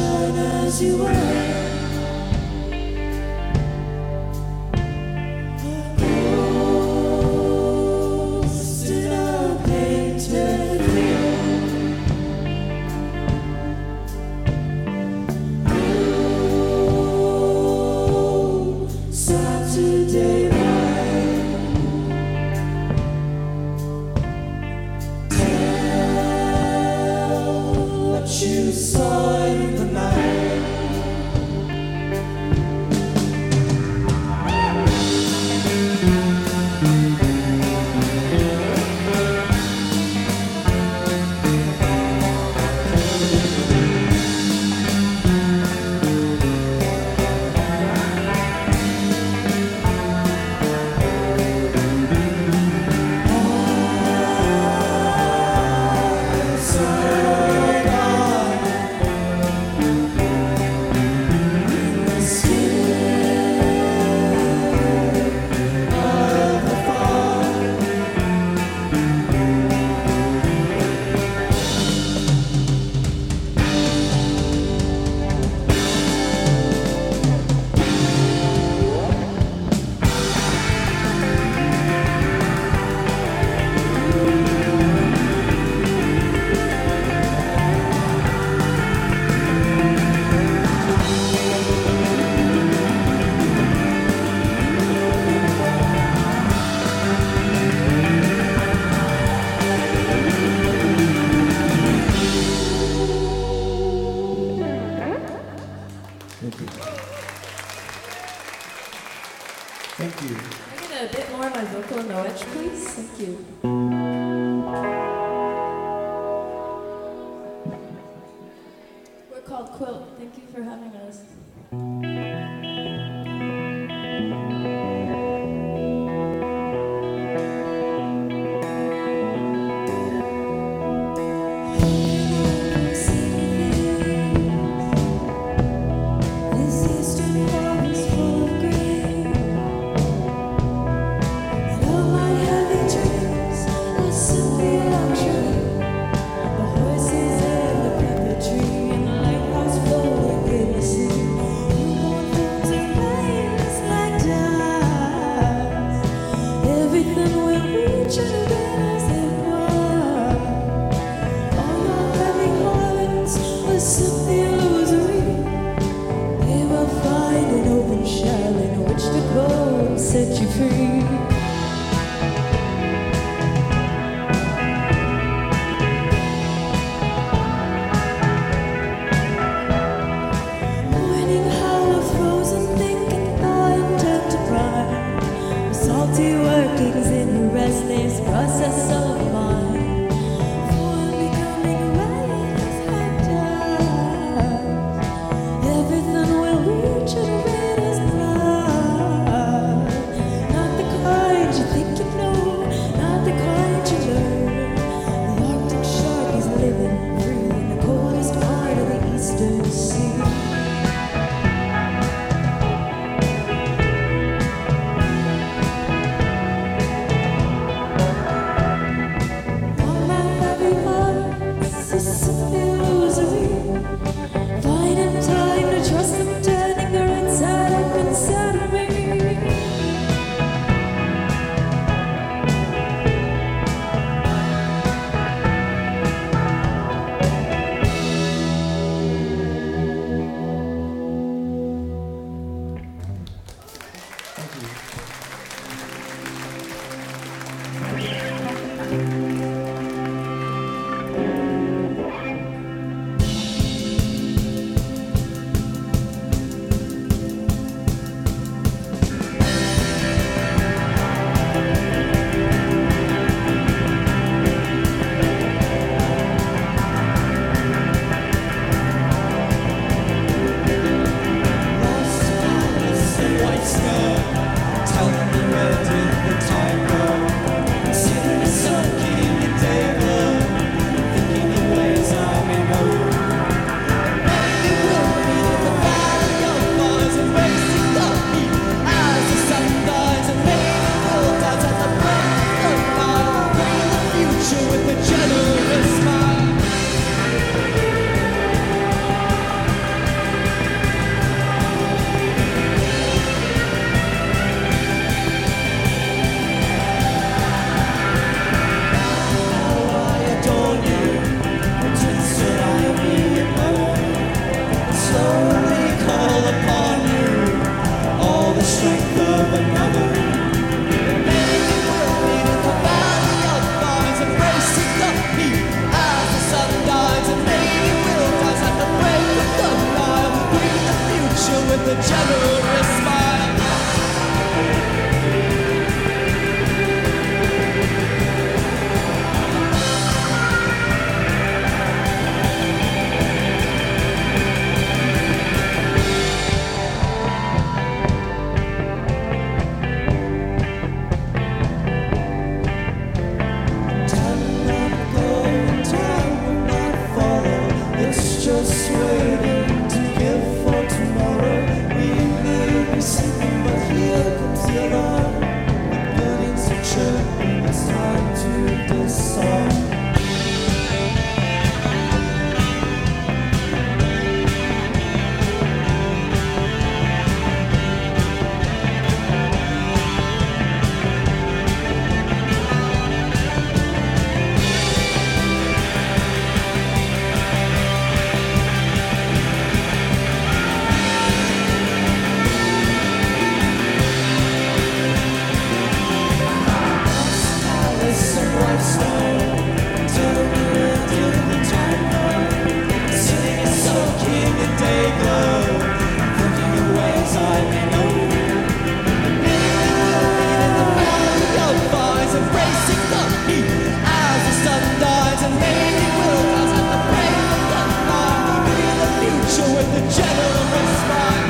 shine as you were. Ghost in a painted field. Oh, Saturday night. Tell what you saw in the night. Thank you. Thank you. Can I get a bit more of my vocal in the wedge, please? Thank you. We're called Quilt. Thank you for having us. This eastern forest full of green, and all my heavy dreams are simply untrue. The horses and the puppetry and the lighthouse floating in the sea. generous smile. Time will not go and time will not follow. It's just waiting to give for tomorrow. We may be sleeping, but here comes the alarm. The buildings are churning, it's time to disarm. Alice and white snow, turning around in the time now. Sitting and soaking in day glow, thinking of ways I may know. In the valley of fires, embracing the heat as the sun dies, and maybe we'll rise at the break of the dawn. We be the future with the generous smile.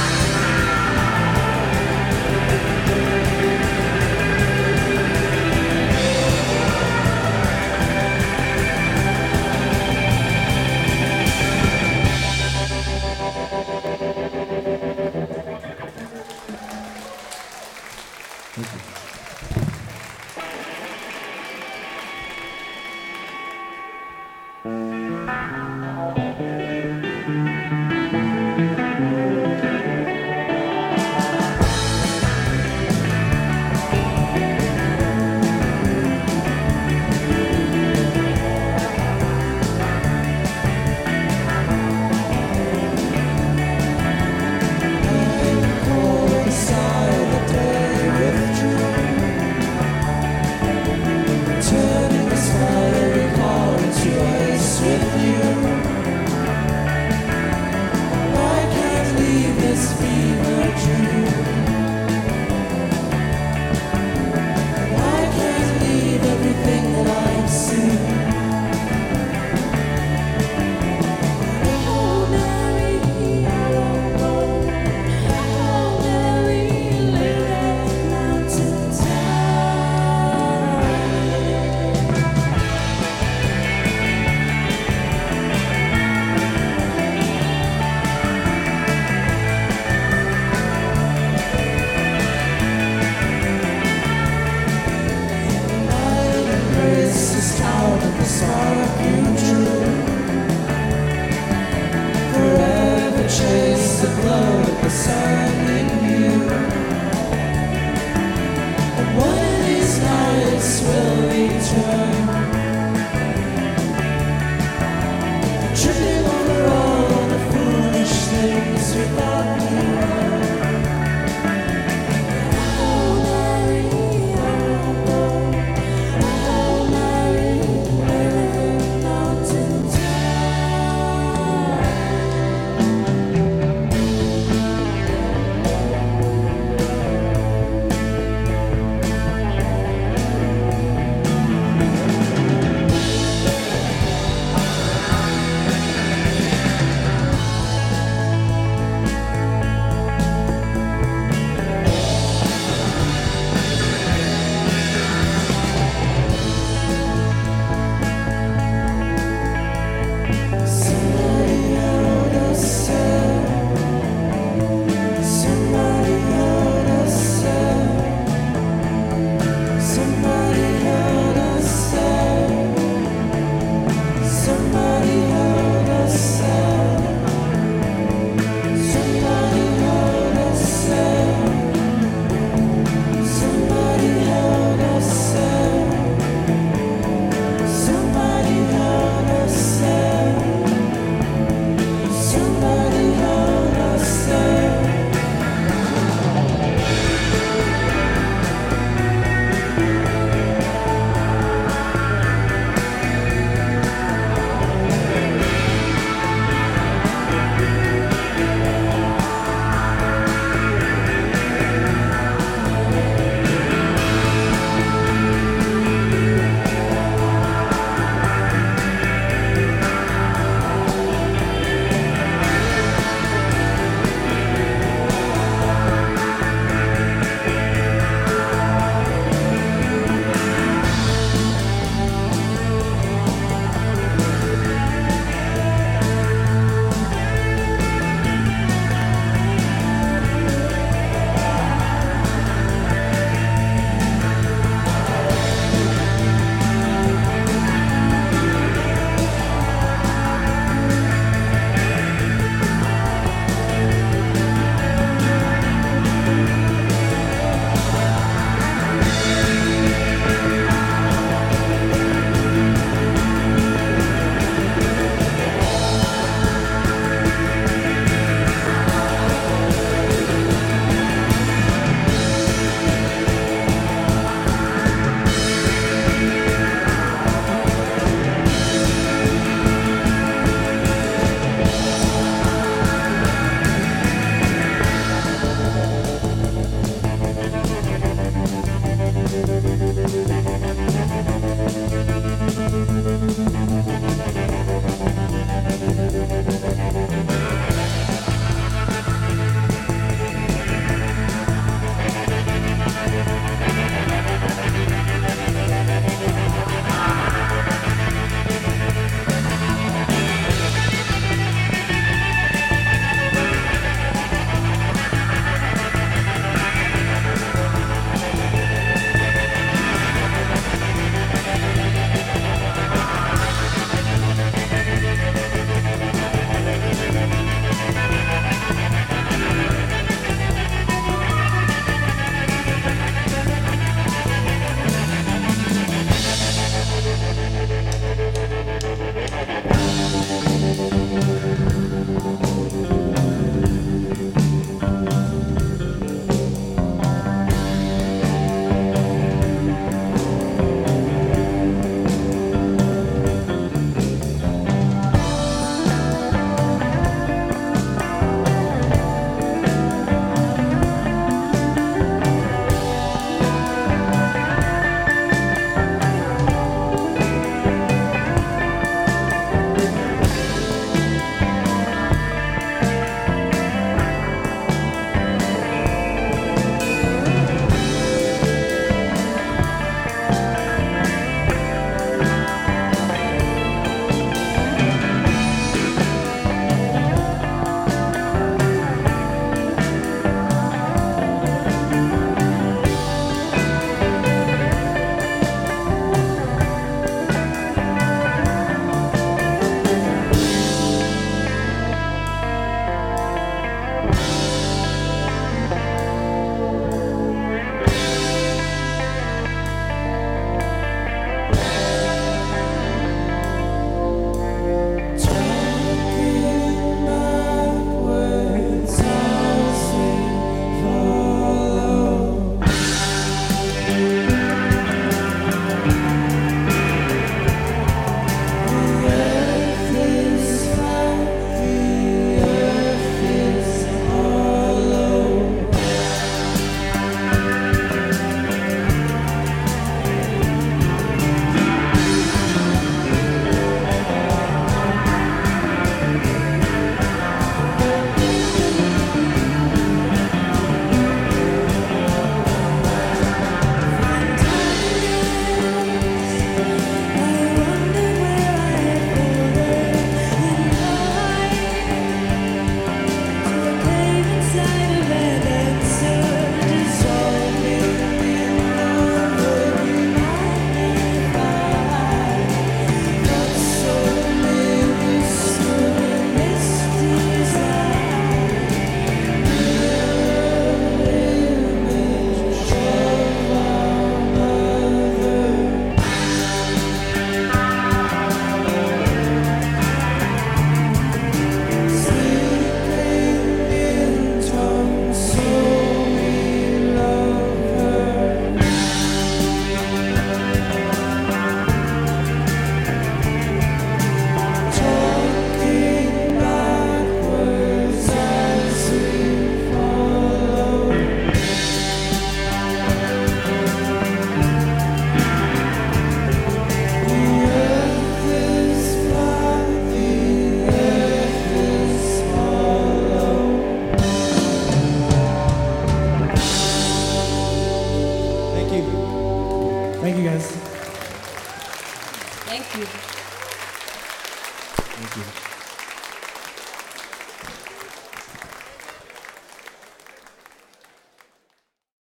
Turning this fiery car into ice with you. I can't leave this fever dream. I can't leave everything that I've seen. Oh, Mary, oh, Mary, live at mountain top. This town of the spark you drew. Forever chase the glow of the sun in you. And one of these nights will return, tripping over all the foolish things we thought